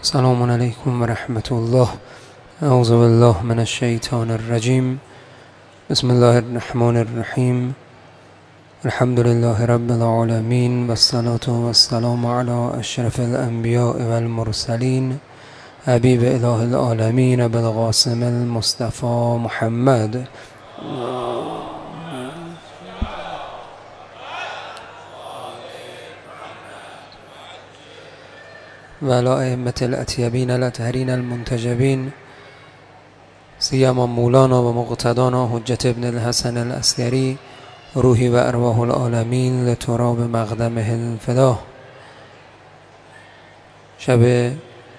السلام علیکم و رحمت الله. اعوذ بالله من الشیطان الرجیم. بسم الله الرحمن الرحیم. الحمد لله رب العالمین و الصلاة و السلام علی اشرف الانبیاء و المرسلین حبیب اله العالمین بالقاسم المصطفى محمد و علی ائمة الاطیبین الاطهرین المنتجبین سیما مولانا و مقتدانا حجت ابن الحسن العسکری روحی و ارواح العالمین لتراب مقدمه الفدا. شب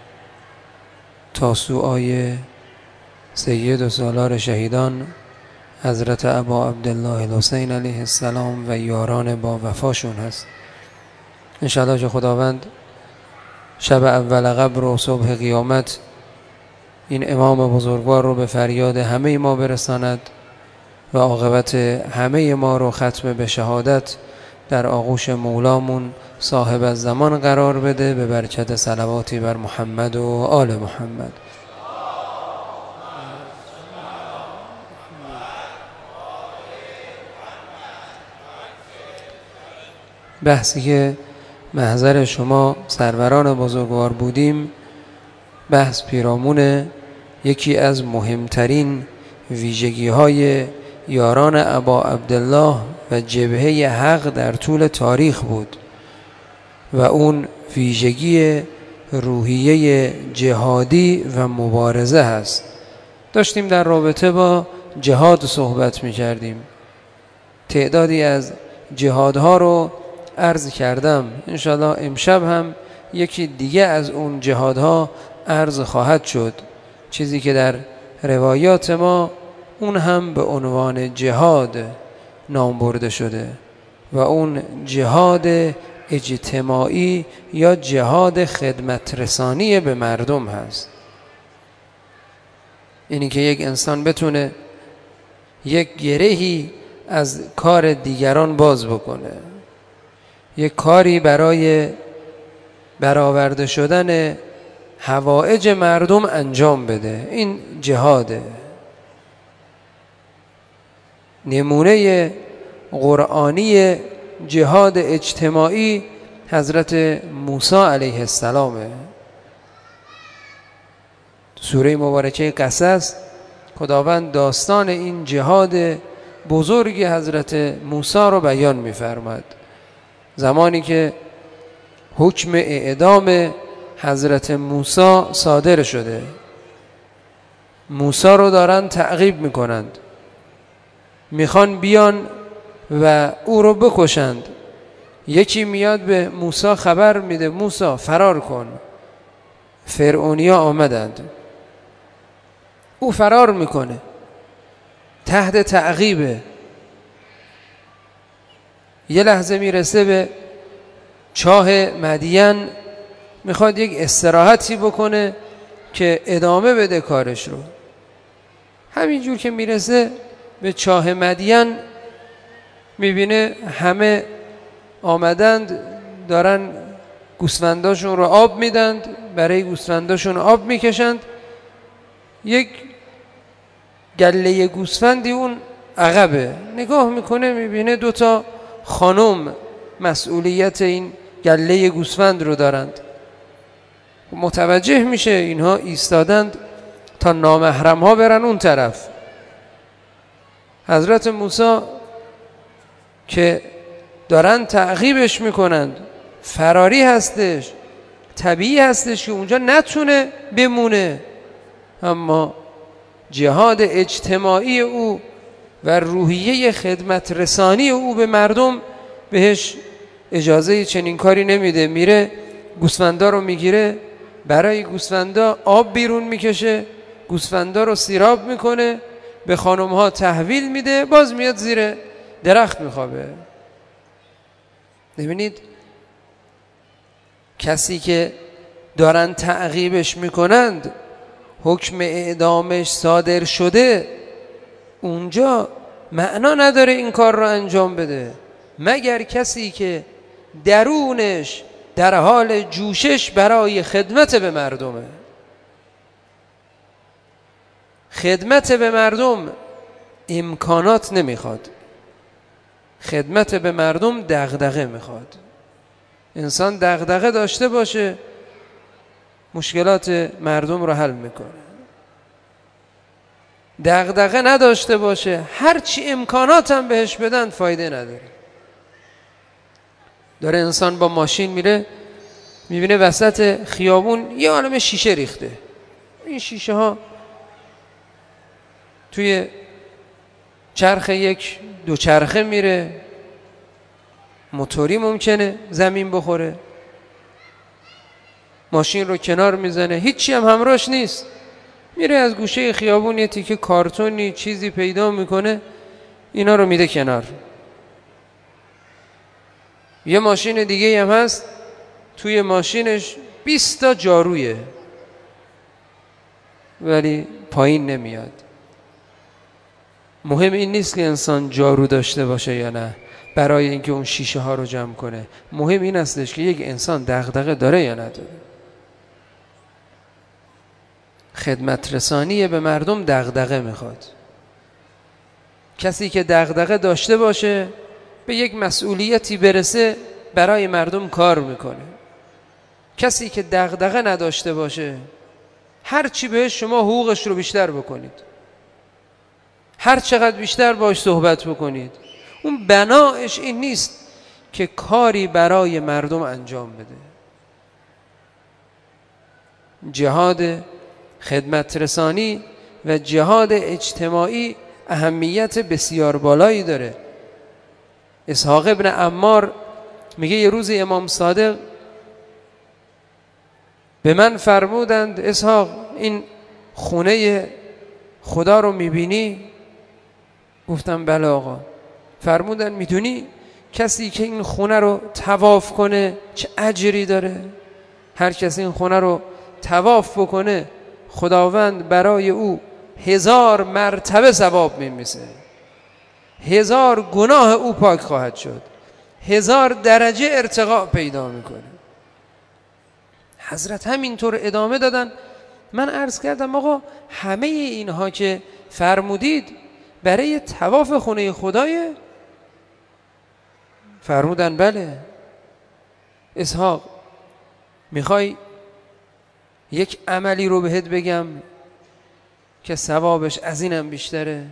تاسوعای سید و سالار شهیدان حضرت ابا عبدالله الحسین علیه السلام و یاران با وفاشون هست. انشاءالله که خداوند شب اول قبر و صبح قیامت این امام بزرگوار رو به فریاد همه ما برساند و عاقبت همه ما رو ختم به شهادت در آغوش مولامون صاحب الزمان قرار بده، به برکت صلواتی بر محمد و آل محمد. بحثی که محضر شما سروران بزرگوار بودیم، بحث پیرامون یکی از مهمترین ویژگی‌های یاران ابا عبدالله و جبهه حق در طول تاریخ بود و اون ویژگی روحیه جهادی و مبارزه هست. داشتیم در رابطه با جهاد صحبت می کردیم. تعدادی از جهادها رو عرض کردم. انشاءالله امشب هم یکی دیگه از اون جهادها عرض خواهد شد، چیزی که در روایات ما اون هم به عنوان جهاد نام برده شده و اون جهاد اجتماعی یا جهاد خدمت رسانی به مردم هست. اینی که یک انسان بتونه یک گرهی از کار دیگران باز بکنه، یک کاری برای برآورده شدن حوائج مردم انجام بده. این جهاده. نمونه قرآنی جهاد اجتماعی حضرت موسی علیه السلامه. سوره مبارکه قصص خداوند داستان این جهاد بزرگ حضرت موسی رو بیان می‌فرماید. زمانی که حکم اعدام حضرت موسی صادر شده، موسی رو دارن تعقیب میکنند، میخوان بیان و او رو بکشند. یکی میاد به موسی خبر میده موسی فرار کن. فرعونیا آمدند، او فرار میکنه، تحت تعقیبه. یه لحظه میرسه به چاه مدین، میخواد یک استراحتی بکنه که ادامه بده کارش رو. همینجور که میرسه به چاه مدین میبینه همه آمدند، دارن گوسفنداشون رو آب میدند، برای گوسفنداشون آب میکشند. یک گله گوسفندی اون عقبه، نگاه میکنه میبینه دوتا خانم مسئولیت این گله گوسفند رو دارند. متوجه میشه اینها ایستادند تا نامحرم ها برن اون طرف. حضرت موسی که دارن تعقیبش میکنند، فراری هستش، طبیعی هستش که اونجا نتونه بمونه، اما جهاد اجتماعی او و روحیه خدمت رسانی او به مردم بهش اجازه چنین کاری نمیده. میره گوسفندا رو میگیره، برای گوسفندا آب بیرون میکشه، گوسفندا رو سیراب میکنه، به خانمها تحویل میده، باز میاد زیر درخت میخوابه. ببینید کسی که دارن تعقیبش میکنند، حکم اعدامش صادر شده، اونجا معنا نداره این کار رو انجام بده مگر کسی که درونش در حال جوشش برای خدمت به مردمه. خدمت به مردم امکانات نمیخواد، خدمت به مردم دغدغه میخواد. انسان دغدغه داشته باشه مشکلات مردم رو حل میکنه. دغدغه نداشته باشه هرچی امکانات هم بهش بدن فایده نداره. داره انسان با ماشین میره میبینه وسط خیابون یه عالمه شیشه ریخته. این شیشه ها توی چرخ یک دو چرخه میره، موتوری ممکنه زمین بخوره، ماشین رو کنار میزنه، هیچی هم همراهش نیست، میره از گوشه خیابون یه تیکه کارتونی چیزی پیدا میکنه اینا رو میده کنار. یه ماشین دیگه هم هست توی ماشینش 20 تا جارویه ولی پایین نمیاد. مهم این نیست که انسان جارو داشته باشه یا نه برای اینکه اون شیشه ها رو جمع کنه، مهم این هستش که یک انسان دغدغه داره یا نداره. خدمت رسانی به مردم دغدغه میخواد. کسی که دغدغه داشته باشه به یک مسئولیتی برسه برای مردم کار میکنه. کسی که دغدغه نداشته باشه هر چی بهش شما حقوقش رو بیشتر بکنید، هر چقدر بیشتر باش صحبت بکنید، اون بنایش این نیست که کاری برای مردم انجام بده. جهاد خدمت رسانی و جهاد اجتماعی اهمیت بسیار بالایی داره. اسحاق ابن عمار میگه یه روز امام صادق به من فرمودند اسحاق این خونه خدا رو میبینی؟ گفتم بله آقا. فرمودن میدونی کسی که این خونه رو طواف کنه چه اجری داره؟ هر کسی این خونه رو طواف بکنه خداوند برای او 1000 مرتبه ثواب میمیسه، 1000 گناه او پاک خواهد شد، 1000 درجه ارتقا پیدا میکنه. حضرت همینطور ادامه دادن. من عرض کردم آقا همه اینها که فرمودید برای طواف خونه خدایه؟ فرمودن بله. اسحاق میخوای یک عملی رو بهت بگم که ثوابش از اینم بیشتره؟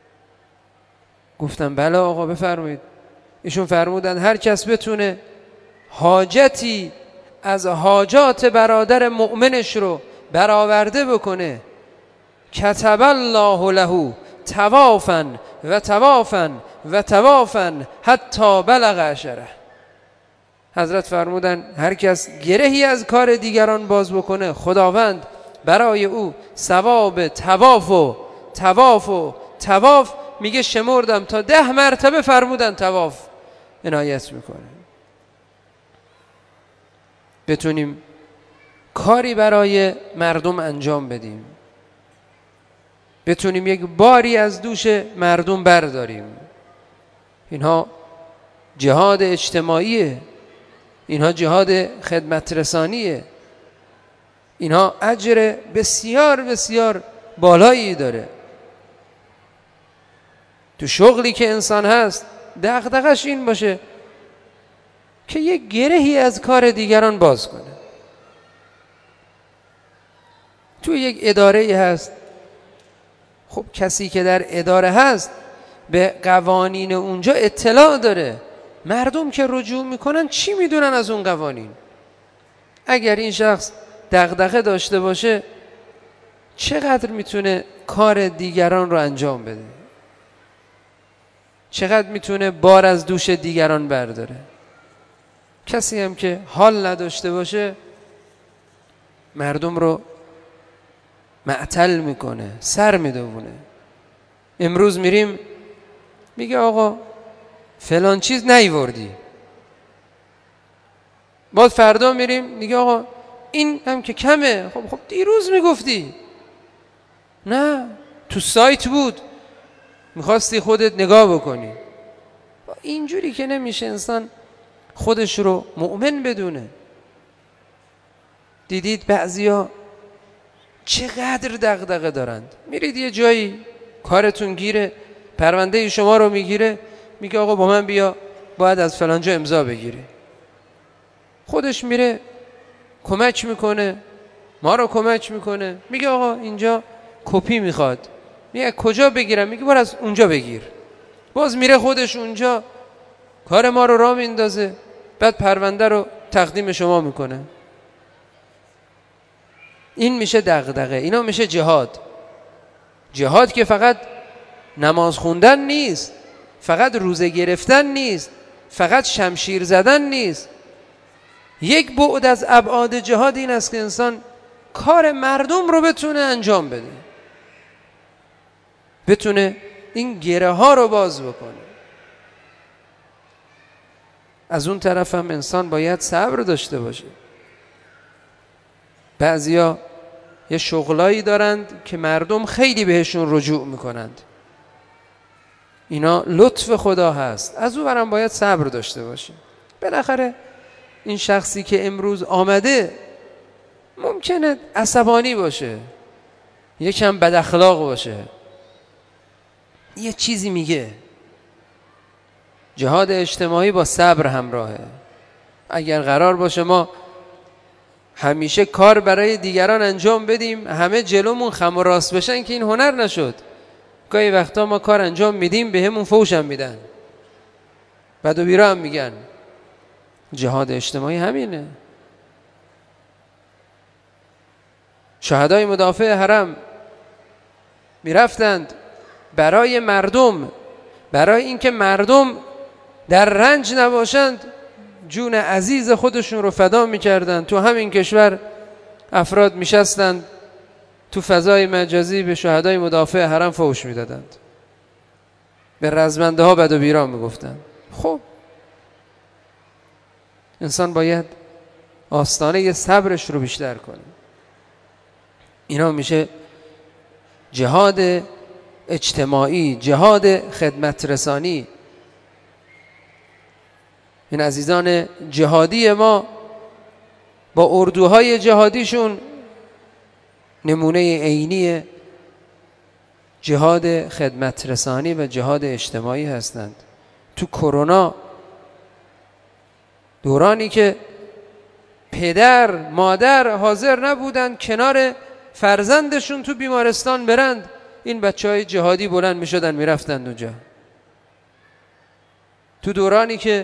گفتم بله آقا بفرمایید. ایشون فرمودن هر کس بتونه حاجتی از حاجات برادر مؤمنش رو برآورده بکنه کتب الله له طوافا و طوافا و طوافا حتی بلغ عشره. حضرت فرمودن هر کس گرهی از کار دیگران باز بکنه خداوند برای او ثواب طواف و طواف و طواف میگه شمردم تا 10 مرتبه فرمودن طواف عنایت میکنه. بتونیم کاری برای مردم انجام بدیم، بتونیم یک باری از دوش مردم برداریم. اینها جهاد اجتماعیه، اینها جهاد خدمت رسانیه، اینها اجر بسیار بسیار بالایی داره. تو شغلی که انسان هست دغدغش این باشه که یک گرهی از کار دیگران باز کنه. تو یک اداره هست، خب کسی که در اداره هست به قوانین اونجا اطلاع داره. مردم که رجوع میکنن چی میدونن از اون قوانین؟ اگر این شخص دغدغه داشته باشه چقدر میتونه کار دیگران رو انجام بده، چقدر میتونه بار از دوش دیگران برداره. کسی هم که حال نداشته باشه مردم رو معطل میکنه، سر میدونه. امروز میریم میگه آقا فلان چیز نیوردی، باز فردا میریم میگه آقا این هم که کمه. خب دیروز میگفتی. نه تو سایت بود میخواستی خودت نگاه بکنی. اینجوری که نمیشه انسان خودش رو مؤمن بدونه. دیدید بعضیا چقدر دغدغه دارند، میرید یه جایی کارتون گیره، پرونده شما رو میگیره، میگه آقا با من بیا باید از فلان جا امضا بگیری. خودش میره کمک میکنه، ما رو کمک میکنه، میگه آقا اینجا کپی میخواد، میگه کجا بگیرم؟ میگه برو از اونجا بگیر. باز میره خودش اونجا کار ما رو راه میندازه، بعد پرونده رو تقدیم شما میکنه. این میشه دغدغه، اینا میشه جهاد. جهاد که فقط نماز خوندن نیست، فقط روزه گرفتن نیست، فقط شمشیر زدن نیست. یک بعد از ابعاد جهاد این است که انسان کار مردم رو بتونه انجام بده، بتونه این گره ها رو باز بکنه. از اون طرف هم انسان باید صبر داشته باشه. بعضیا یه شغلایی دارند که مردم خیلی بهشون رجوع میکنند، اینا لطف خدا هست، از اون برم باید صبر داشته باشیم. بالاخره این شخصی که امروز آمده ممکنه عصبانی باشه، یکم بد اخلاق باشه، یه چیزی میگه. جهاد اجتماعی با صبر همراهه. اگر قرار باشه ما همیشه کار برای دیگران انجام بدیم، همه جلومون خم و راست بشن، که این هنر نشد. گاهی وقتا ما کار انجام میدیم به همون فوش هم میدن، بد و بیرا هم میگن. جهاد اجتماعی همینه. شهدای مدافع حرم میرفتند برای مردم، برای اینکه مردم در رنج نباشند، جون عزیز خودشون رو فدا میکردند. تو همین کشور افراد میشستند تو فضای مجازی به شهدای مدافع حرم فحش میدادند، به رزمنده ها بد و بیرا میگفتند. خب انسان باید آستانه صبرش رو بیشتر کنه. اینا میشه جهاد اجتماعی، جهاد خدمت رسانی. این عزیزان جهادی ما با اردوهای جهادیشون نمونه عینی جهاد خدمت رسانی و جهاد اجتماعی هستند. تو کرونا، دورانی که پدر مادر حاضر نبودند کنار فرزندشون تو بیمارستان برند، این بچهای جهادی بلند می شدن می رفتند اونجا. تو دورانی که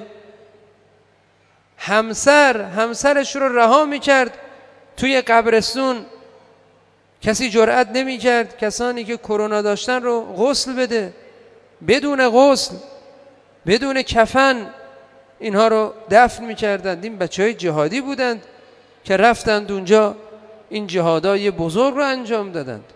همسرش رو رها می کرد توی قبرستون، کسی جرأت نمی کرد کسانی که کرونا داشتن رو غسل بده، بدون غسل بدون کفن اینها رو دفن می کردند. این بچهای جهادی بودند که رفتند اونجا این جهادای بزرگ رو انجام دادند.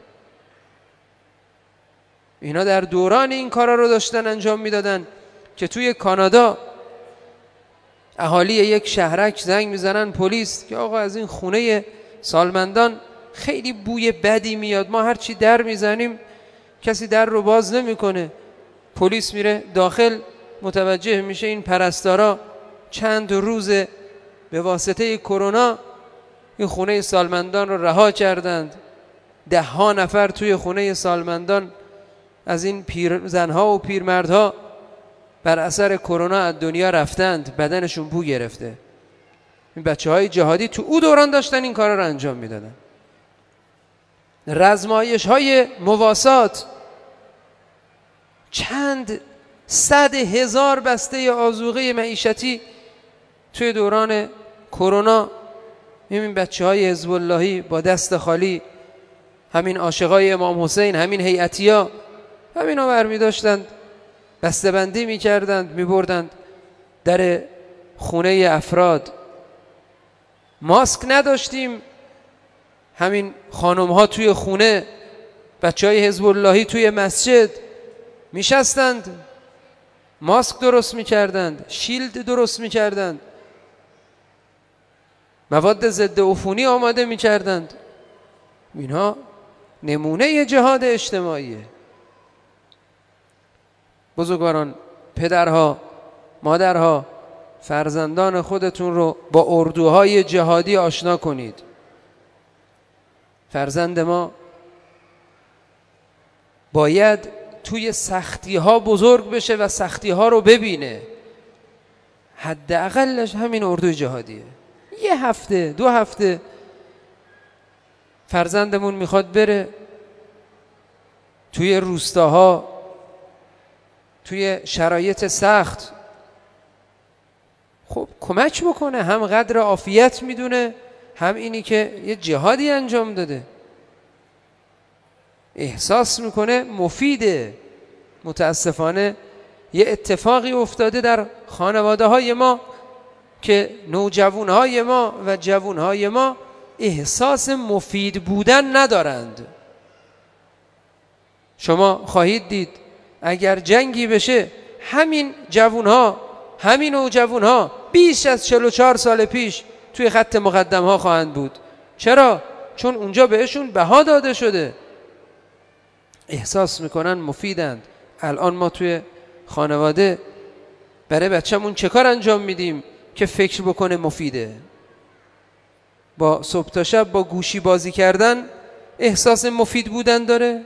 اینا در دوران این کارا رو داشتن انجام میدادن که توی کانادا اهالی یک شهرک زنگ میزنن پلیس که آقا از این خونه سالمندان خیلی بوی بدی میاد، ما هرچی در میزنیم کسی در رو باز نمیکنه. پلیس میره داخل، متوجه میشه این پرستارا چند روز به واسطه کرونا این خونه سالمندان رو رها کردند. 10 نفر توی خونه سالمندان از این زنها و پیرمردها بر اثر کرونا از دنیا رفتند، بدنشون بو گرفته. این بچه‌های جهادی تو او دوران داشتن این کارا رو انجام میدادن. رزمایش‌های مواسات، چند 100,000 بسته آذوقه معیشتی توی دوران کرونا. همین بچه‌های حزب اللهی با دست خالی، همین عاشقای امام حسین، همین هیئتی‌ها، همینا برمی داشتند بسته بندی می کردند، می بردند در خونه افراد. ماسک نداشتیم، همین خانم ها توی خونه، بچه های حزب اللهی توی مسجد می شستند، ماسک درست می کردند، شیلد درست می کردند، مواد ضد عفونی آماده می کردند. اینها نمونه جهاد اجتماعیه. بزرگواران، پدرها، مادرها، فرزندان خودتون رو با اردوهای جهادی آشنا کنید. فرزند ما باید توی سختی ها بزرگ بشه و سختی ها رو ببینه. حداقلش همین اردوی جهادیه. 1 هفته 2 هفته فرزندمون میخواد بره توی روستاها، توی شرایط سخت، خب کمک بکنه. هم قدر عافیت میدونه، هم اینی که یه جهادی انجام داده، احساس میکنه مفیده. متاسفانه یه اتفاقی افتاده در خانواده های ما که نوجوان های ما و جوان های ما احساس مفید بودن ندارند. شما خواهید دید اگر جنگی بشه، همین جوان ها، همین نوجوان ها بیش از 44 سال پیش توی خط مقدم ها خواهند بود. چرا؟ چون اونجا بهشون بها داده شده، احساس میکنن مفیدند. الان ما توی خانواده برای بچه‌مون چه کار انجام میدیم که فکر بکنه مفیده؟ با صبح تا شب با گوشی بازی کردن احساس مفید بودن داره؟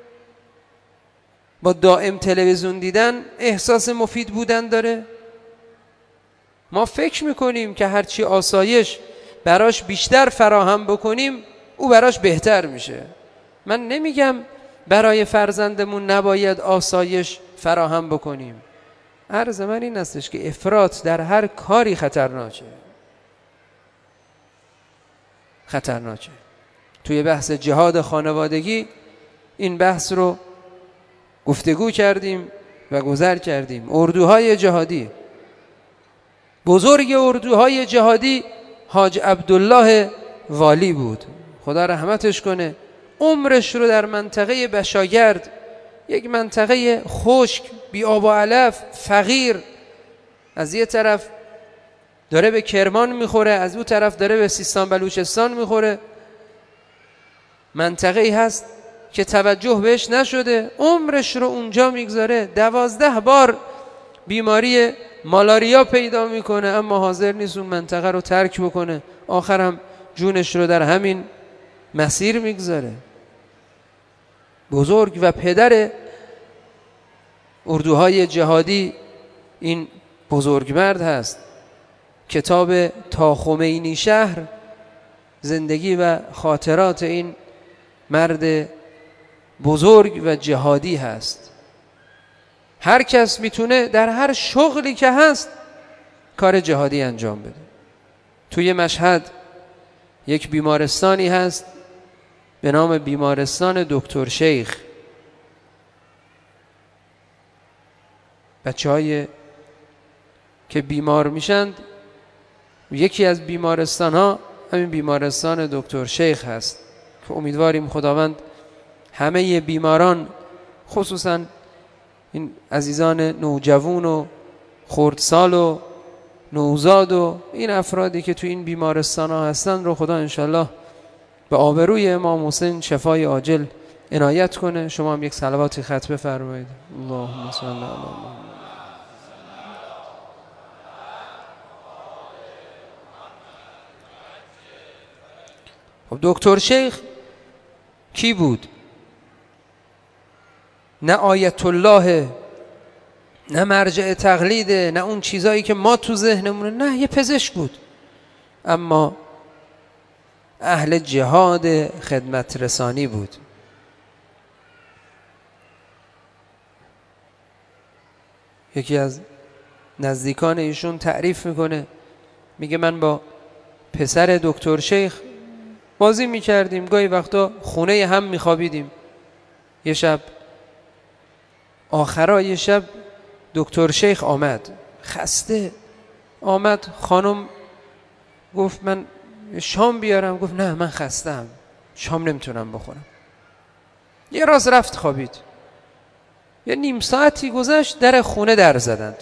با دائم تلویزیون دیدن احساس مفید بودن داره؟ ما فکر میکنیم که هرچی آسایش براش بیشتر فراهم بکنیم او براش بهتر میشه. من نمیگم برای فرزندمون نباید آسایش فراهم بکنیم. عرض من این استش که افراط در هر کاری خطرناکه. توی بحث جهاد خانوادگی این بحث رو گفتگو کردیم و گذر کردیم. اردوهای جهادی، بزرگ اردوهای جهادی حاج عبدالله والی بود، خدا رحمتش کنه. عمرش رو در منطقه بشاگرد، یک منطقه خشک بی آب و علف، فقیر، از یه طرف داره به کرمان میخوره، از اون طرف داره به سیستان بلوچستان میخوره، منطقه ای هست که توجه بهش نشده، عمرش رو اونجا میگذاره. 12 بار بیماری مالاریا پیدا میکنه اما حاضر نیست اون منطقه رو ترک بکنه، آخرم جونش رو در همین مسیر میگذاره. بزرگ و پدر اردوهای جهادی این بزرگمرد هست. کتاب تا خمینی شهر زندگی و خاطرات این مرد بزرگ و جهادی هست. هر کس میتونه در هر شغلی که هست کار جهادی انجام بده. توی مشهد یک بیمارستانی هست به نام بیمارستان دکتر شیخ. بچه‌های که بیمار میشند، یکی از بیمارستان ها همین بیمارستان دکتر شیخ هست که امیدواریم خداوند همه بیماران، خصوصا این عزیزان نوجوان و خردسال و نوزاد و این افرادی که تو این بیمارستان ها هستن رو خدا انشالله به آبروی امام حسین شفای عاجل عنایت کنه. شما هم یک صلواتی ختم بفرمایید. اللهم صل علی محمد. خب دکتر شیخ کی بود؟ نه آیت الله، نه مرجع تقلیده، نه اون چیزایی که ما تو ذهنمونه، نه، یه پزشک بود اما اهل جهاد خدمت رسانی بود. یکی از نزدیکان ایشون تعریف میکنه، میگه من با پسر دکتر شیخ بازی میکردیم، گاهی وقتا خونه هم میخوابیدیم. یه شب آخرای شب دکتر شیخ آمد، خسته آمد. خانم گفت من شام بیارم؟ گفت نه من خستم، شام نمیتونم بخورم. یه راز رفت خوابید. یه نیم ساعتی گذشت، در خونه در زدند.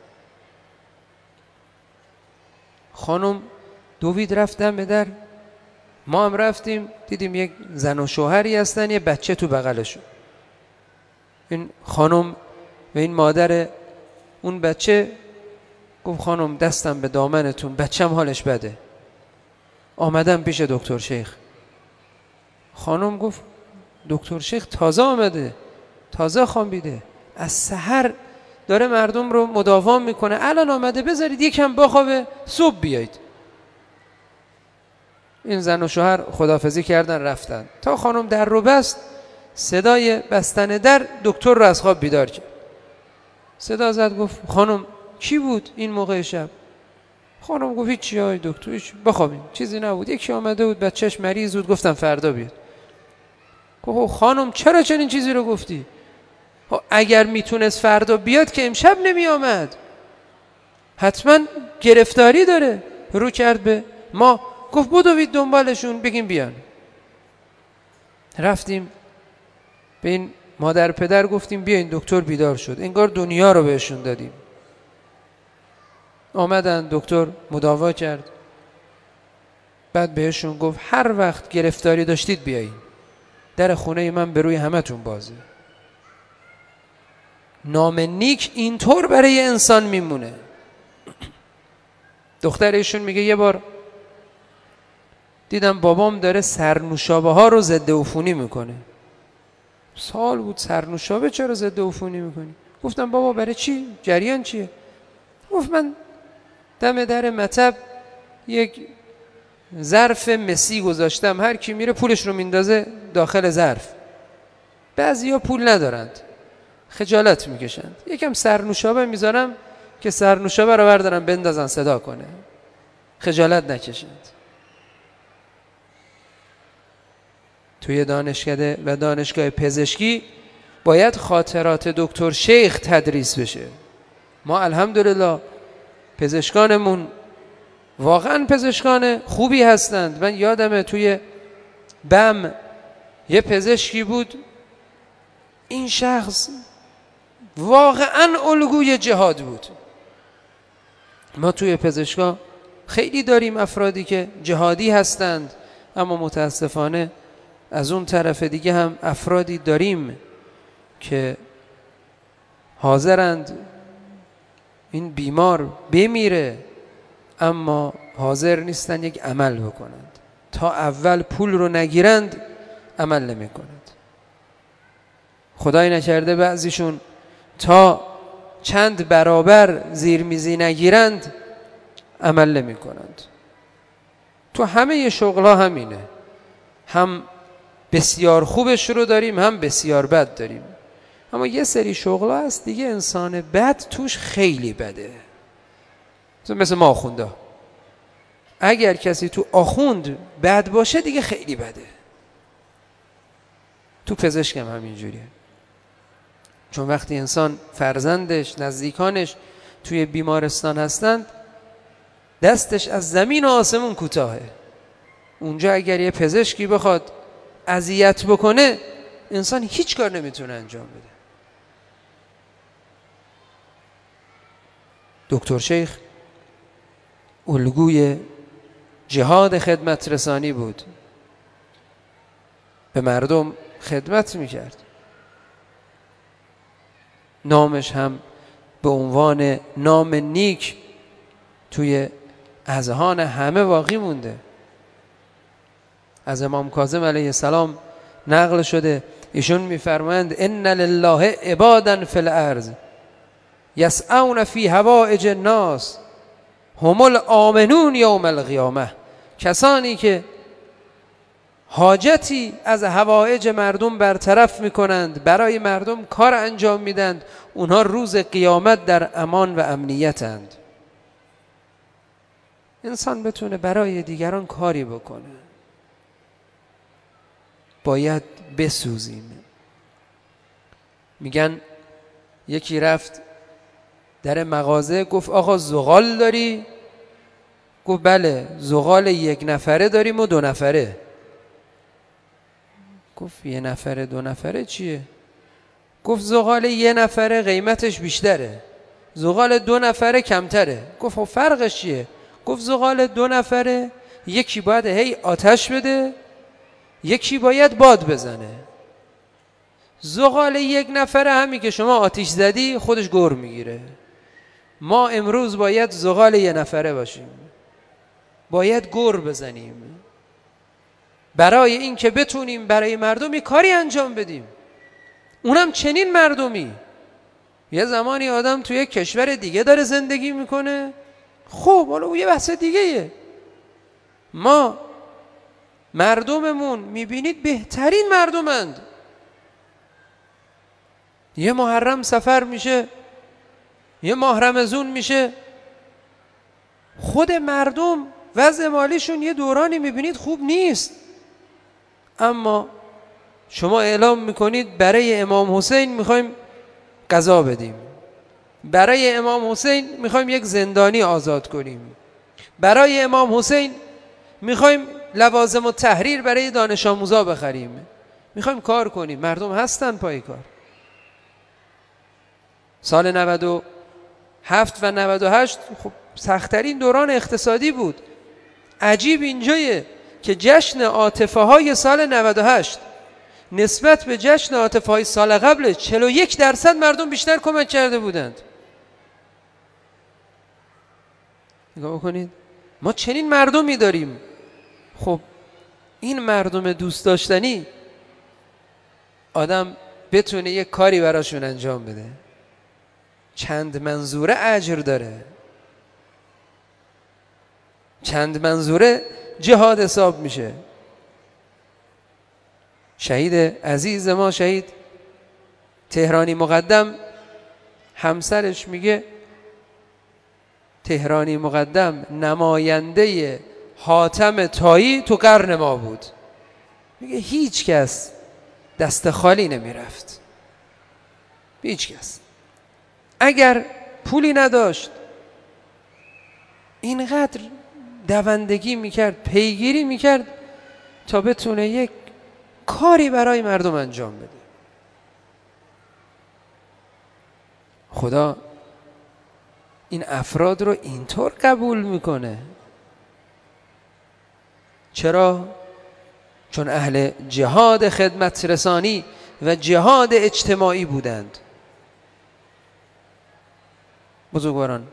خانم دوید رفتن به در، ما هم رفتیم، دیدیم یک زن و شوهری هستن، یه بچه تو بغلشون. این خانم و این مادر اون بچه گفت خانم دستم به دامنتون، بچم حالش بده. آمدم پیش دکتر شیخ. خانم گفت دکتر شیخ تازه آمده، تازه خوابیده، از سحر داره مردم رو مداوم میکنه، الان آمده، بذارید یکم بخوابه صبح بیایید. این زن و شوهر خداحافظی کردن رفتن. تا خانم در رو بست، صدای بستن در دکتر رو از خواب بیدار کرد. صدا زد، گفت خانم کی بود این موقع شب؟ خانم گفت هیچی های دکتر، هیچ، بخوابیم، چیزی نبود، یکی آمده بود بچهش مریض بود، گفتم فردا بیاد. گفت خانم چرا چنین چیزی رو گفتی؟ اگر میتونست فردا بیاد که امشب نمی آمد، حتما گرفتاری داره. رو کرد به ما، گفت بدوید دنبالشون بگیم بیان. رفتیم به این مادر پدر گفتیم بیاین دکتر بیدار شد، انگار دنیا رو بهشون دادیم. آمدن، دکتر مداوا کرد، بعد بهشون گفت هر وقت گرفتاری داشتید بیاین، در خونه من به روی همتون بازه. نام نیک اینطور برای انسان میمونه. دخترشون میگه یه بار دیدم بابام داره سرنوشابه ها رو ضد عفونی میکنه. سال بود سرنوشابه چرا ضد عفونی میکنی؟ گفتم بابا برای چی؟ جریان چیه؟ گفت من دم در مطب یک ظرف مسی گذاشتم، هر کی میره پولش رو میندازه داخل ظرف. بعضیا پول ندارند، خجالت میکشند، یکم سرنوشابه میذارم که سرنوشابه رو بردارن بندازن صدا کنه، خجالت نکشند. توی دانشکده و دانشگاه پزشکی باید خاطرات دکتر شیخ تدریس بشه. ما الحمدلله پزشکانمون واقعا پزشکان خوبی هستند. من یادمه توی بم یه پزشکی بود، این شخص واقعا الگوی جهاد بود. ما توی پزشکان خیلی داریم افرادی که جهادی هستند، اما متاسفانه از اون طرف دیگه هم افرادی داریم که حاضرند این بیمار بمیره اما حاضر نیستن یک عمل بکنند، تا اول پول رو نگیرند عمل نمی کنند. خدای نکرده بعضیشون تا چند برابر زیرمیزی نگیرند عمل نمی کنند. تو همه شغلها همینه، هم بسیار خوبش رو داریم هم بسیار بد داریم، اما یه سری شغلها هست دیگه انسان بد توش خیلی بده. مثل ما آخونده، اگر کسی تو آخوند بد باشه دیگه خیلی بده. تو پزشک هم همینجوریه، چون وقتی انسان فرزندش نزدیکانش توی بیمارستان هستند دستش از زمین و آسمون کوتاهه. اونجا اگر یه پزشکی بخواد اذیت بکنه انسان هیچ کار نمیتونه انجام بده. دکتر شیخ الگوی جهاد خدمت رسانی بود، به مردم خدمت میکرد. نامش هم به عنوان نام نیک توی اذهان همه باقی مونده. از امام کاظم علیه السلام نقل شده، ایشون میفرمایند ان لله عبادا فی الارض یسعون فی حوائج الناس هم الآمنون یوم القیامه. کسانی که حاجتی از حوائج مردم برطرف میکنند، برای مردم کار انجام میدند، اونها روز قیامت در امان و امنیتند. انسان بتونه برای دیگران کاری بکنه باید بسوزیم. میگن یکی رفت در مغازه، گفت آقا زغال داری؟ گفت بله، زغال 1 نفره داریم و 2 نفره. گفت 1 نفره 2 نفره چیه؟ گفت زغال 1 نفره قیمتش بیشتره، زغال 2 نفره کمتره. گفت خب فرقش چیه؟ گفت زغال 2 نفره یکی باید هی آتش بده، یکی باید باد بزنه. زغال 1 نفره همی که شما آتش زدی خودش گر میگیره. ما امروز باید زغال 1 نفره باشیم، باید گر بزنیم. برای این که بتونیم برای مردم یک کاری انجام بدیم، اونم چنین مردمی. یه زمانی آدم توی یک کشور دیگه داره زندگی میکنه، خب حالا اون یه بحث دیگه. ما مردممون میبینید بهترین مردمند. یه محرم سفر میشه، یه ماه رمضان میشه، خود مردم وضع مالیشون یه دورانی میبینید خوب نیست، اما شما اعلام میکنید برای امام حسین میخوایم غذا بدیم، برای امام حسین میخوایم یک زندانی آزاد کنیم، برای امام حسین میخوایم لوازم و تحریر برای دانش آموزا بخریم، میخوایم کار کنیم. مردم هستن پای کار. سال 97 و 98 خب سخت‌ترین دوران اقتصادی بود. عجیب اینجایه که جشن عاطفه های سال 98 نسبت به جشن عاطفه های سال قبل 41% مردم بیشتر کمک کرده بودند. نگاه بکنید، ما چنین مردمی داریم. خب این مردم دوست داشتنی آدم بتونه یک کاری براشون انجام بده، چند منظوره اجر داره، چند منظوره جهاد حساب میشه. شهید عزیز ما، شهید تهرانی مقدم، همسرش میگه تهرانی مقدم نماینده حاتم طایی تو قرن ما بود. میگه هیچ کس دست خالی نمیرفت، هیچ کس. اگر پولی نداشت اینقدر دوندگی میکرد، پیگیری میکرد تا بتونه یک کاری برای مردم انجام بده. خدا این افراد رو اینطور قبول میکنه. چرا؟ چون اهل جهاد خدمت رسانی و جهاد اجتماعی بودند. بزرگواران،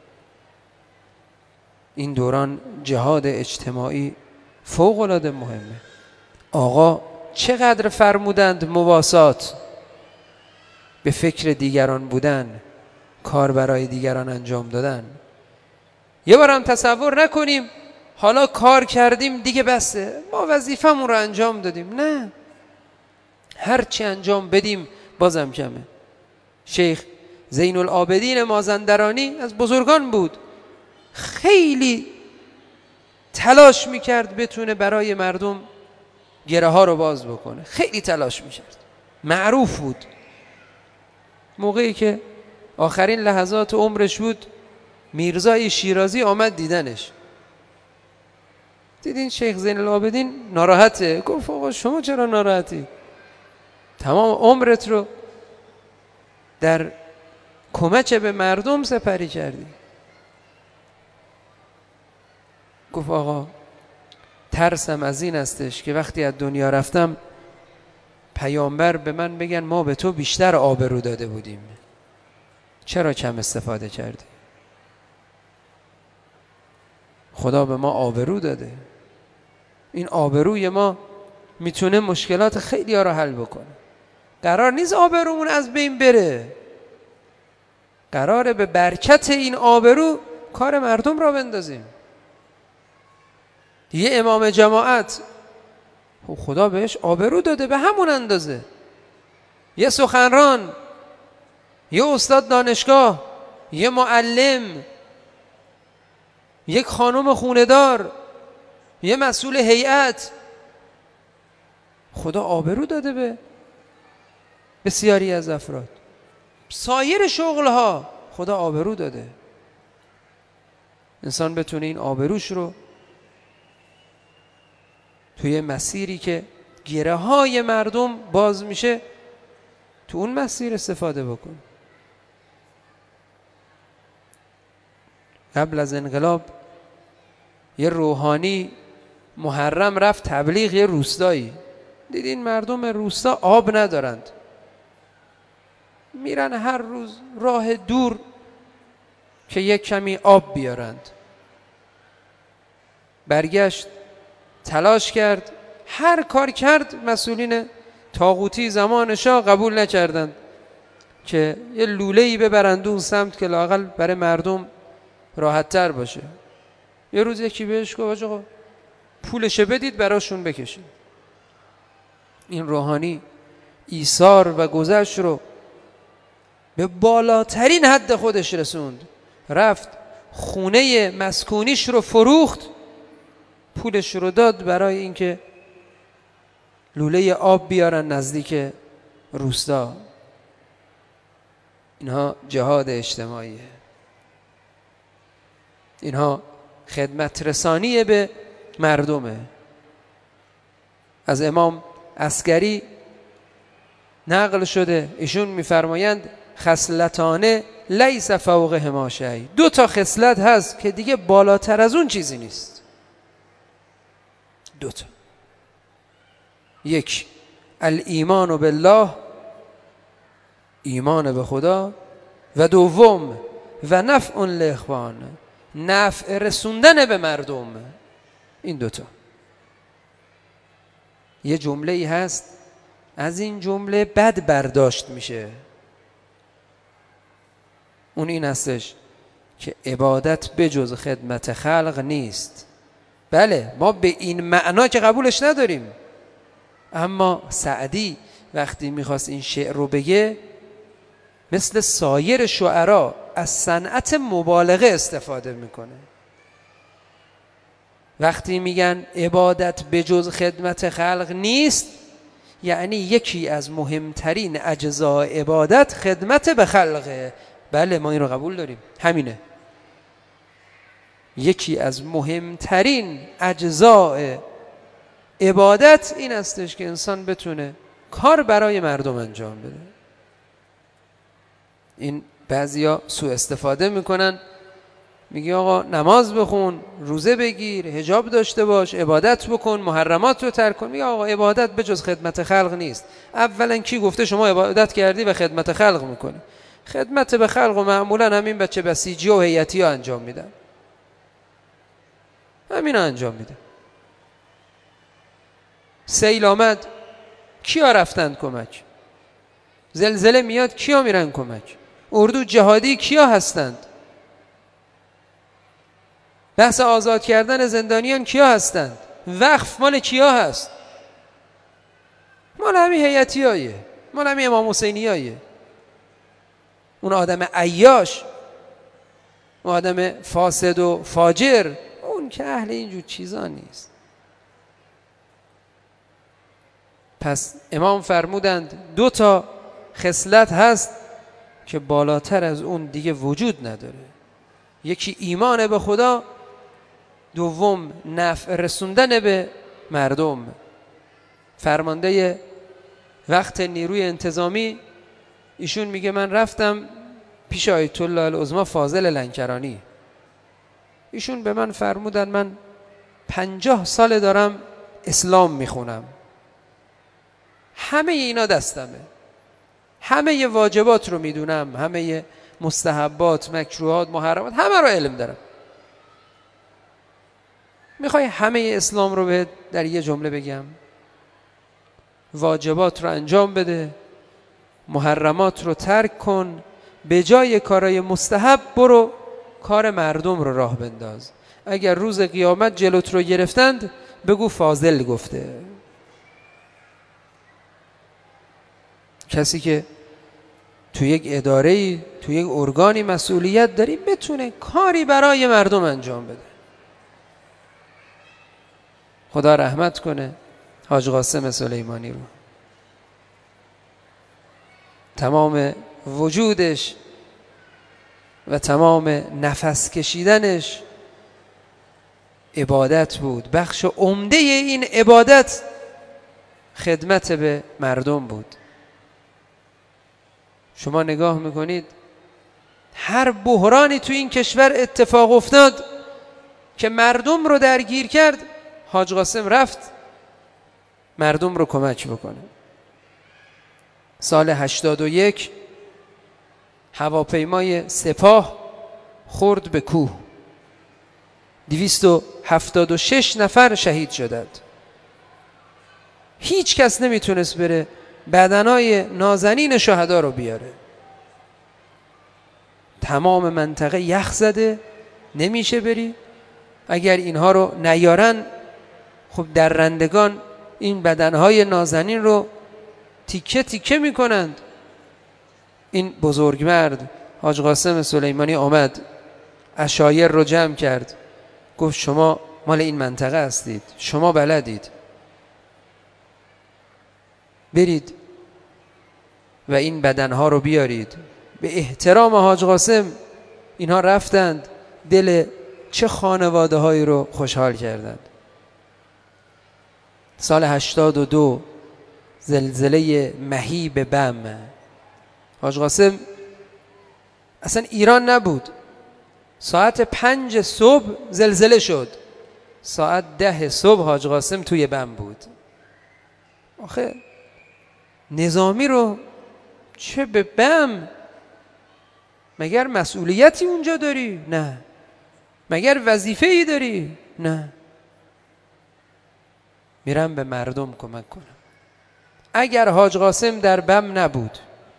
این دوران جهاد اجتماعی فوق العاده مهمه. آقا چقدر فرمودند مواسات، به فکر دیگران بودن، کار برای دیگران انجام دادن. یه بارم تصور نکنیم حالا کار کردیم دیگه بسه، ما وظیفمون رو انجام دادیم. نه، هرچی انجام بدیم بازم کمه. شیخ زین العابدین مازندرانی از بزرگان بود، خیلی تلاش میکرد بتونه برای مردم گره ها رو باز بکنه، خیلی تلاش میکرد، معروف بود. موقعی که آخرین لحظات عمرش بود میرزای شیرازی آمد دیدنش. دیدین شیخ زین العابدین ناراحته. گفت آقا شما چرا ناراحتی؟ تمام عمرت رو در کمک به مردم سپری کردی. گفت آقا ترسم از این استش که وقتی از دنیا رفتم پیامبر به من بگن ما به تو بیشتر آبرو داده بودیم، چرا کم استفاده کردی؟ خدا به ما آبرو داده. این آبروی ما میتونه مشکلات خیلی ها رو حل بکنه. قرار نیست آبرومون از بین بره، قراره به برکت این آبرو کار مردم را بندازیم. یه امام جماعت خدا بهش آبرو داده به همون اندازه، یه سخنران، یه استاد دانشگاه، یه معلم، یک خانم خونه‌دار، یه مسئول هیئت، خدا آبرو داده به بسیاری از افراد. سایر شغلها خدا آبرو داده. انسان بتونه این آبروش رو توی مسیری که گره های مردم باز میشه تو اون مسیر استفاده بکن. قبل از انقلاب یه روحانی محرم رفت تبلیغ یه روستایی. دیدین مردم روستا آب ندارند، میرن هر روز راه دور که یک کمی آب بیارند. برگشت تلاش کرد هر کار کرد مسئولین طاغوتی زمان شاه قبول نکردند که یه لوله‌ای ببرند اون سمت که لااقل برای مردم راحت تر باشه. یه روز یکی بهش گفت آقا پولش بدید براشون بکشید. این روحانی ایثار و گذشت رو به بالاترین حد خودش رسوند، رفت خونه مسکونیش رو فروخت، پولش رو داد برای اینکه لوله آب بیارن نزدیک روستا. اینها جهاد اجتماعیه، اینها خدمت رسانی به مردمه. از امام عسکری نقل شده، ایشون میفرمایند خصلتانه لیس فوقهما شیء، 2 تا خصلت هست که دیگه بالاتر از اون چیزی نیست. 2 تا، 1 الایمان بالله، ایمان به خدا، و 2 و نفع الاخوان، نفع رسوندن به مردم. این 2 تا. یه جمله ای هست از این جمله بد برداشت میشه، اون این هستش که عبادت بجز خدمت خلق نیست. بله ما به این معنا که قبولش نداریم، اما سعدی وقتی میخواست این شعر رو بگه مثل سایر شعرا از صنعت مبالغه استفاده میکنه. وقتی میگن عبادت بجز خدمت خلق نیست، یعنی یکی از مهمترین اجزای عبادت خدمت به خلقه. بله ما این رو قبول داریم، همینه. یکی از مهمترین اجزای عبادت این استش که انسان بتونه کار برای مردم انجام بده. این بعضیا سوء استفاده میکنن، میگی آقا نماز بخون، روزه بگیر، حجاب داشته باش، عبادت بکن، محرمات رو ترک کن. میگه آقا عبادت به جز خدمت خلق نیست. اولا کی گفته شما عبادت کردی و خدمت خلق میکنی؟ خدمت به خلق و معمولا همین بچه بسیجی و هیئتی ها انجام میدن، همین ها انجام میدن. سیل آمد کیا رفتند کمک؟ زلزله میاد کیا میرن کمک؟ اردو جهادی کیا هستند؟ بحث آزاد کردن زندانیان کیا هستند؟ وقف مال کیا هست؟ مال همین هیئتیایه، مال همین امام حسینیایه. اون آدم عیاش، اون آدم فاسد و فاجر، اون که اهل اینجور چیزا نیست. پس امام فرمودند 2 تا خصلت هست که بالاتر از اون دیگه وجود نداره. یکی ایمان به خدا، 2 نفع رسوندن به مردم. فرمانده وقت نیروی انتظامی ایشون میگه من رفتم پیش آیت الله العظمی فاضل لنکرانی، ایشون به من فرمودن من 50 سال دارم اسلام میخونم، همه اینا دستمه، همه واجبات رو میدونم، همه مستحبات، مکروهات، محرمات، همه رو علم دارم. میخوای همه اسلام رو به در یه جمله بگم؟ واجبات رو انجام بده، محرمات رو ترک کن، به جای کارهای مستحب برو کار مردم رو راه بنداز. اگر روز قیامت جلوت رو گرفتند بگو فاضل گفته. کسی که تو یک اداره‌ای، تو یک ارگانی مسئولیت داری بتونه کاری برای مردم انجام بده. خدا رحمت کنه حاج قاسم سلیمانی رو. تمام وجودش و تمام نفس کشیدنش عبادت بود. بخش عمده این عبادت خدمت به مردم بود. شما نگاه میکنید هر بحرانی تو این کشور اتفاق افتاد که مردم رو درگیر کرد، حاج قاسم رفت مردم رو کمک بکنه. سال 81 هواپیمای سپاه خورد به کوه، 276 نفر شهید شدند. هیچ کس نمیتونست بره بدنای نازنین شهدا رو بیاره. تمام منطقه یخ زده، نمیشه بری. اگر اینها رو نیارن، خب درندگان این بدنهای نازنین رو تیکه تیکه میکنند. این بزرگمرد حاج قاسم سلیمانی آمد، عشایر رو جمع کرد، گفت شما مال این منطقه هستید، شما بلدید، برید و این بدنها رو بیارید. به احترام حاج قاسم اینها رفتند، دل چه خانواده هایی رو خوشحال کردند. سال 82 زلزله مهیب بم. حاج قاسم اصلا ایران نبود. ساعت 5 صبح زلزله شد، ساعت 10 صبح حاج قاسم توی بم بود. آخه نظامی رو چه به بم؟ مگر مسئولیتی اونجا داری؟ نه. مگر وظیفه‌ای داری؟ نه. میرم به مردم کمک کنم. اگر حاج قاسم در بم نبود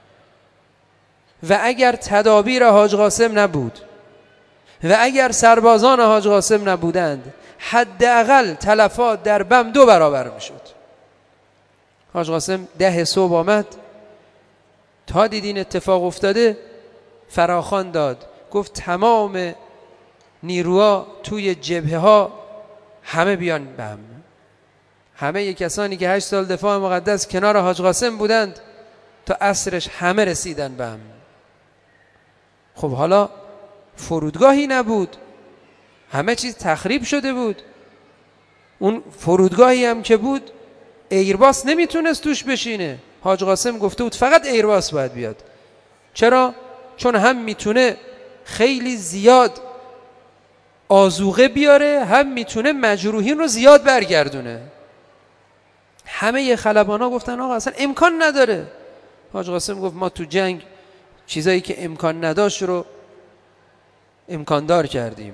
و اگر تدابیر حاج قاسم نبود و اگر سربازان حاج قاسم نبودند، حداقل تلفات در بم 2 برابر میشد. حاج قاسم 10 صبح آمد، تا دیدین اتفاق افتاده فراخوان داد، گفت تمام نیروها توی جبهه ها همه بیان بم. همه کسانی که 8 سال دفاع مقدس کنار حاج قاسم بودند تا عصرش همه رسیدن بم. خب حالا فرودگاهی نبود، همه چیز تخریب شده بود. اون فرودگاهی هم که بود ایرباس نمیتونست توش بشینه. حاج قاسم گفته بود فقط ایرباس باید بیاد. چرا؟ چون هم میتونه خیلی زیاد آذوقه بیاره، هم میتونه مجروحین رو زیاد برگردونه. همه خلبانا گفتن آقا اصلا امکان نداره. حاج قاسم گفت ما تو جنگ چیزایی که امکان نداشت رو امکان دار کردیم،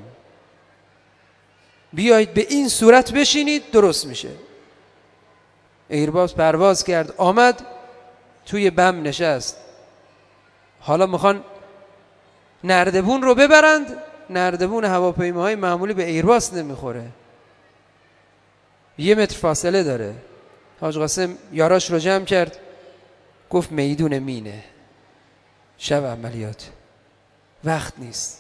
بیایید به این صورت بشینید درست میشه. ایرباس پرواز کرد، آمد توی بم نشست. حالا میخوان نردبون رو ببرند، نردبون هواپیماهای معمولی به ایرباس نمیخوره، 1 متر فاصله داره. حاج قاسم یاراش رو جمع کرد، گفت میدون مینه، شب عملیات، وقت نیست.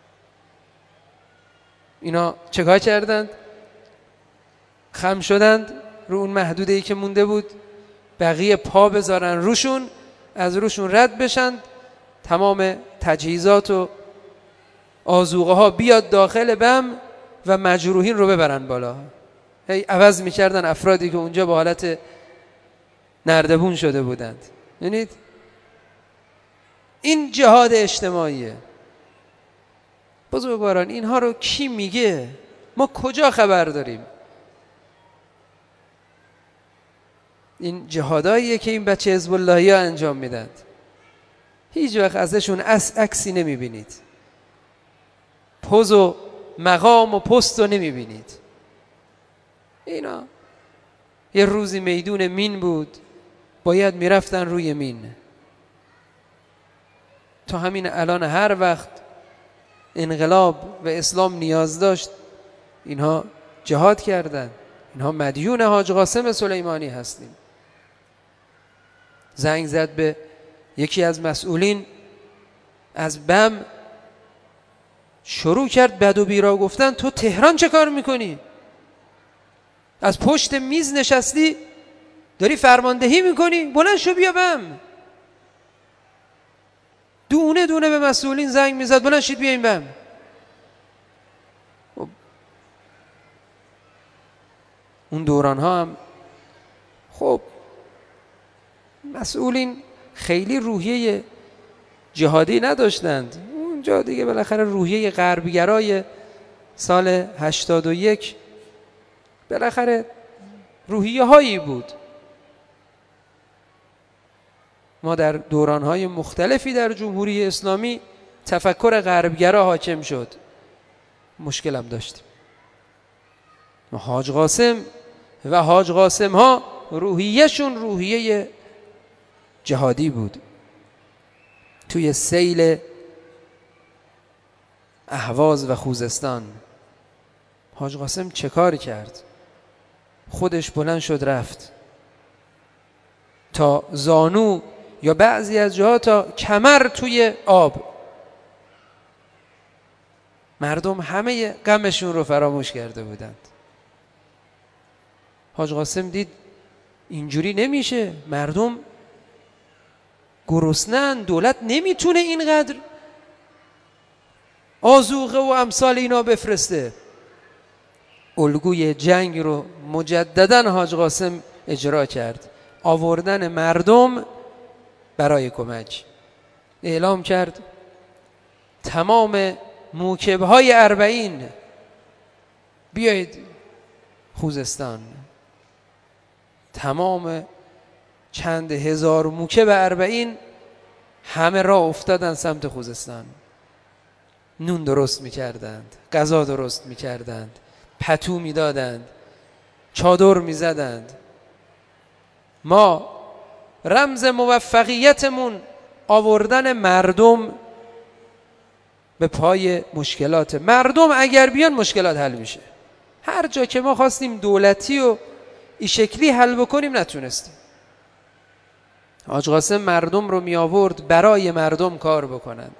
اینا چیکار کردند؟ خم شدند رو اون محدوده‌ای که مونده بود، بقیه پا بذارن روشون، از روشون رد بشن، تمام تجهیزات و آذوقه ها بیاد داخل بم و مجروحین رو ببرن بالا. هی عوض میکردن افرادی که اونجا با حالت نردبون شده بودند. ببینید این جهاد اجتماعیه. بزرگواران اینها رو کی میگه؟ ما کجا خبر داریم؟ این جهاداییه که این بچه حزب اللهی ها انجام میدند. هیچ وقت ازشون عکسی نمیبینید، پوز و مقام و پست رو نمیبینید. اینا یه روزی میدون مین بود، باید میرفتن روی مین. تا همین الان هر وقت انقلاب و اسلام نیاز داشت اینها جهاد کردن. اینها مدیون حاج قاسم سلیمانی هستیم. زنگ زد به یکی از مسئولین از بم، شروع کرد بد و بیرا گفتن. تو تهران چه کار میکنی؟ از پشت میز نشستی داری فرماندهی میکنی؟ بلند شو بیا بم. دونه دونه به مسئولین زنگ میزد، بلند شید بیاین بم. اون دوران ها هم خب مسئولین خیلی روحیه جهادی نداشتند. اونجا دیگه بالاخره روحیه غربگرای سال 81 بالاخره روحیه هایی بود. ما در دورانهای مختلفی در جمهوری اسلامی تفکر غربگرا حاکم شد، مشکل هم داشتیم. حاج قاسم و حاج قاسم ها روحیه‌شون روحیه جهادی بود. توی سیل اهواز و خوزستان حاج قاسم چه کار کرد؟ خودش بلند شد رفت تا زانو یا بعضی از جاها تا کمر توی آب. مردم همه غمشون رو فراموش کرده بودند. حاج قاسم دید اینجوری نمیشه، مردم گرسنه‌اند، دولت نمیتونه اینقدر آذوقه و امثال اینا بفرسته. الگوی جنگ رو مجددا حاج قاسم اجرا کرد، آوردن مردم برای کمک. اعلام کرد تمام موکبهای 40 بیایید خوزستان. تمام چند هزار موکب 40 همه راه افتادن سمت خوزستان. نون درست میکردند، غذا درست میکردند، پتو میدادند، چادر میزدند. ما رمز موفقیتمون آوردن مردم به پای مشکلات. مردم اگر بیان مشکلات حل میشه. هر جا که ما خواستیم دولتی و این شکلی حل بکنیم نتونستیم. حاج قاسم مردم رو می آورد برای مردم کار بکنند.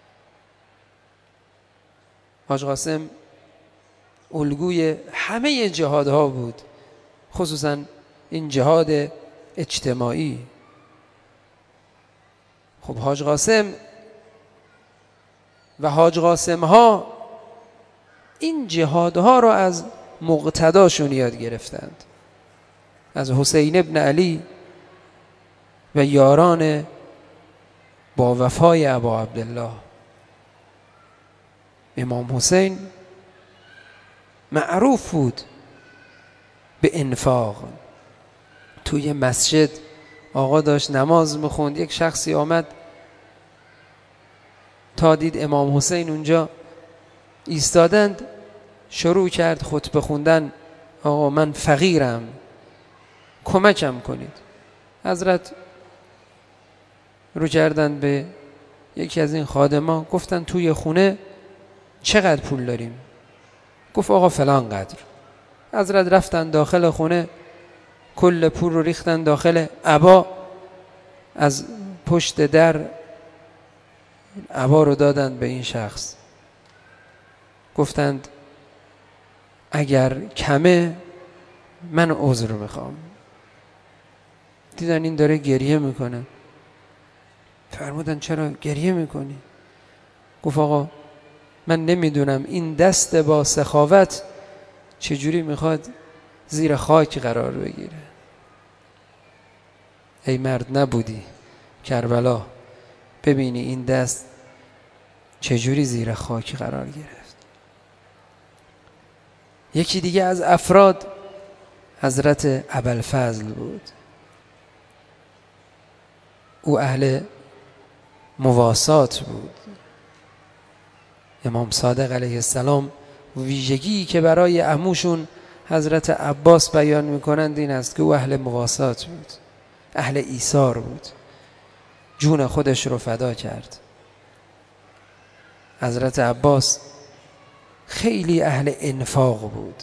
حاج قاسم الگوی همه جهادها بود، خصوصا این جهاد اجتماعی. خب حاج قاسم و حاج قاسم ها این جهادها رو از مقتداشون یاد گرفتند، از حسین ابن علی و یاران با وفای ابا عبدالله. امام حسین معروف بود به انفاق. توی مسجد آقا داشت نماز میخوند، یک شخصی آمد تا دید امام حسین اونجا ایستادند، شروع کرد خطبه خوندن. آقا من فقیرم، کمکم کنید. حضرت رو کردن به یکی از این خادما، گفتن توی خونه چقدر پول داریم؟ گفت آقا فلان قدر. حضرت رفتن داخل خونه، کل پول رو ریختن داخل عبا، از پشت در عبا رو دادن به این شخص. گفتند اگر کمه من عذر میخوام. دیدن این داره گریه میکنه، فرمودن چرا گریه میکنی؟ گفت آقا من نمیدونم این دست با سخاوت چجوری میخواد زیر خاک قرار بگیره. ای مرد نبودی کربلا، ببینی این دست چجوری زیر خاک قرار گرفت. یکی دیگه از افراد حضرت ابوالفضل بود. او اهل مواسات بود. امام صادق علیه السلام ویژگی که برای عموشون حضرت عباس بیان میکنند این است که او اهل مواسات بود، اهل ایثار بود، جون خودش رو فدا کرد. حضرت عباس خیلی اهل انفاق بود،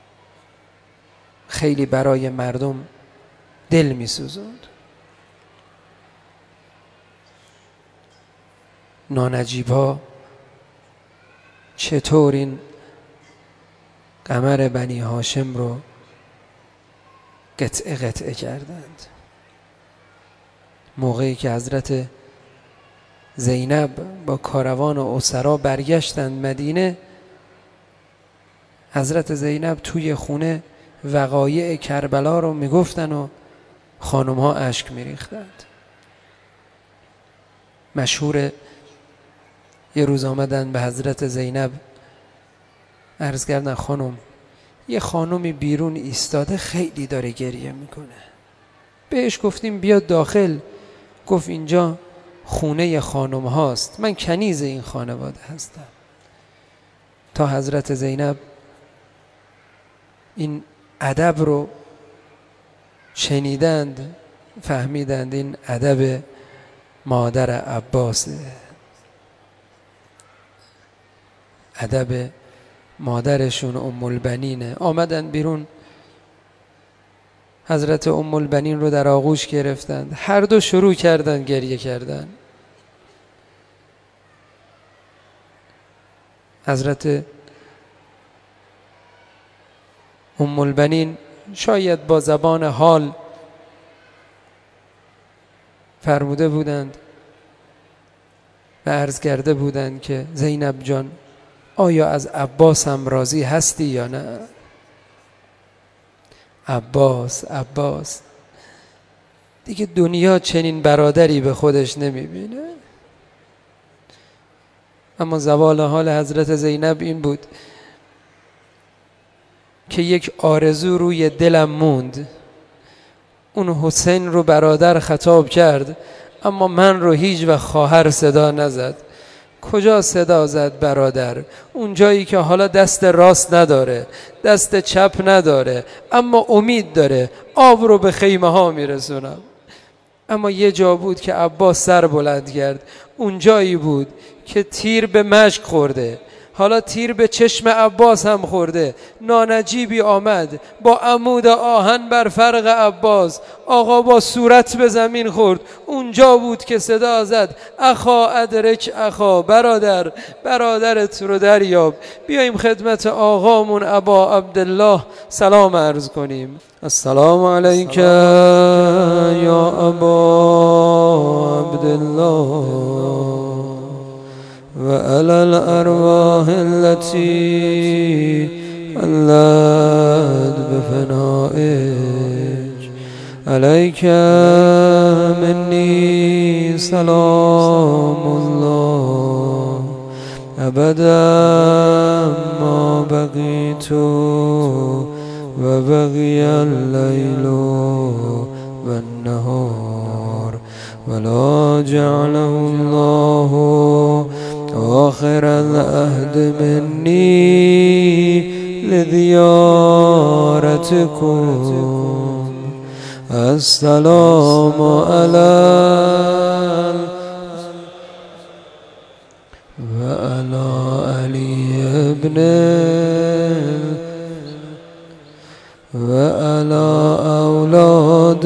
خیلی برای مردم دل میسوزوند. نانجیب‌ها چطور این قمر بنی هاشم رو قطعه قطعه کردند. موقعی که حضرت زینب با کاروان و اسرا برگشتند مدینه، حضرت زینب توی خونه وقایع کربلا رو میگفتن و خانم‌ها اشک میریختند. مشهور یه روز آمدن به حضرت زینب عرض کردن خانم یه خانمی بیرون ایستاده خیلی داره گریه میکنه. بهش گفتیم بیاد داخل. گفت اینجا خونه خانم هاست، من کنیز این خانواده هستم. تا حضرت زینب این ادب رو شنیدند فهمیدند این ادب مادر عباسه، ادب مادرشون ام البنینه. آمدن بیرون، حضرت ام البنین رو در آغوش گرفتند، هر دو شروع کردن گریه کردن. حضرت ام البنین شاید با زبان حال فرموده بودند و عرض کرده بودند که زینب جان آیا از عباس هم راضی هستی یا نه؟ عباس دیگه دنیا چنین برادری به خودش نمیبینه. اما زوال حال حضرت زینب این بود که یک آرزو روی دلم موند. اون حسین رو برادر خطاب کرد، اما من رو هیچ وقت خواهر صدا نزد. کجا صدا زد برادر؟ اون جایی که حالا دست راست نداره، دست چپ نداره، اما امید داره آب رو به خیمه ها میرسونم. اما یه جا بود که عباس سر بلند کرد، اون جایی بود که تیر به مشک خورده، حالا تیر به چشم عباس هم خورده. نانجیبی آمد با عمود آهن بر فرق عباس، آقا با صورت به زمین خورد. اونجا بود که صدا زد اخا ادرک اخا، برادرت رو دریاب. بیاییم خدمت آقامون ابا عبدالله سلام عرض کنیم. السلام علیک یا ابا عبدالله و علی الارواح التي علت بفنائك، علیک منی سلام الله ابدا ما بقیت و بقی اللیل و النهار ولا جعله الله آخر العهد منی لزیارتکم. السلام علی و علی علی ابن و علی اولاد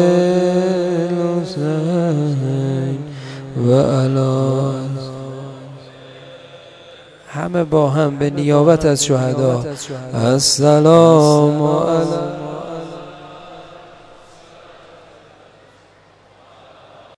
الحسین و علی همه با هم به نیابت از شهدا. السلام علیکم.